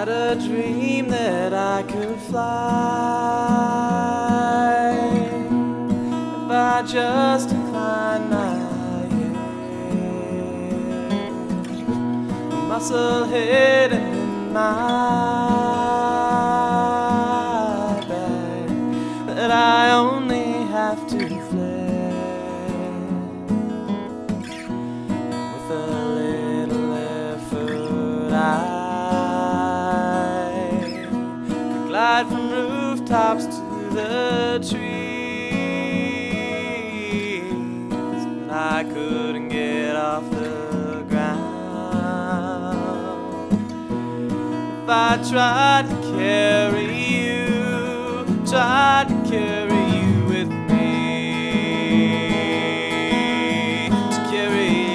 Had a dream that I could fly if I just inclined my head, muscle hidden in my back, that I only have to flex. With a little effort glide from rooftops to the trees, but I couldn't get off the ground. If I tried to carry you, tried to carry you with me, to carry you.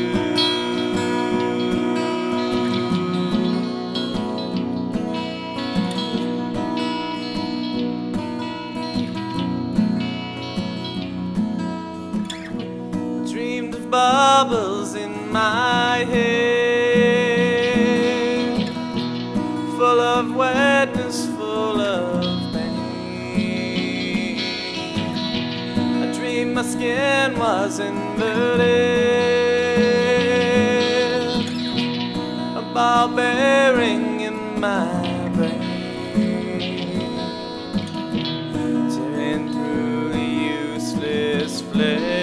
Dreamed of bubbles in my head, full of wetness, full of pain. I dreamed my skin was inverted, a ball bearing in my brain, tearing through the useless flesh,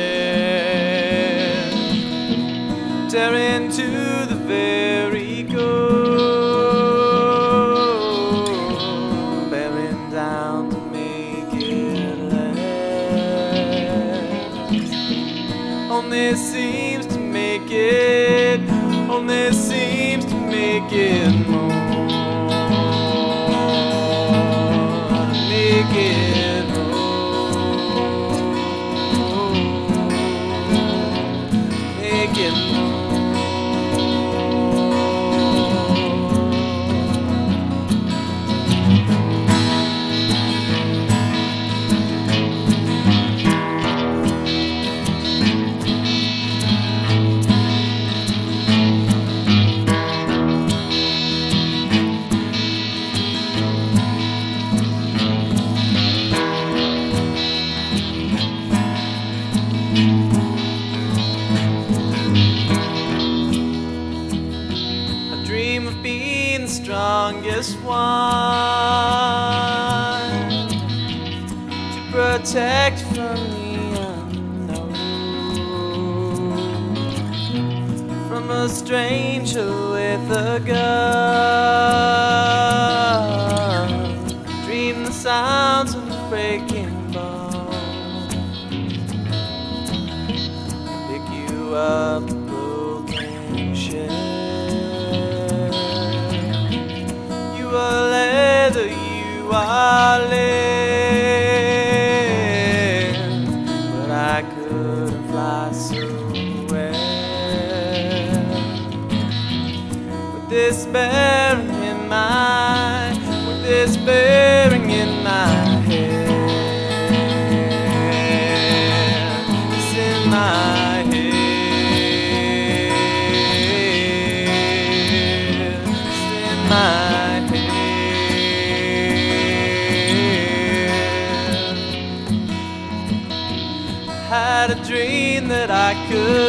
tearing to the very core, bearing down to make it last. Only seems to make it, only seems to make it more, make it more, make it more. Dream of being the strongest one to protect from the unknown, from a stranger with a gun. Dream the sounds of breaking bones, pick you up a broken shell. You are leather, you are lead, but I couldn't fly so well. With this bearing in my, with this bearing in my head, it's in my head, it's in my had a dream that I could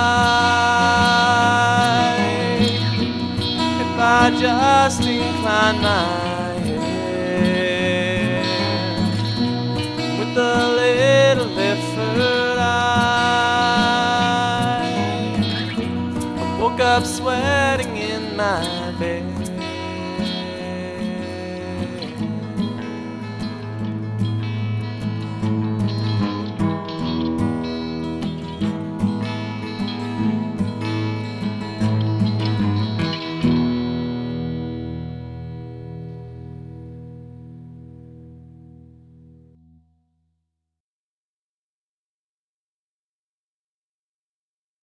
fly if I just inclined my head. With a little effort I woke up sweating in my bed.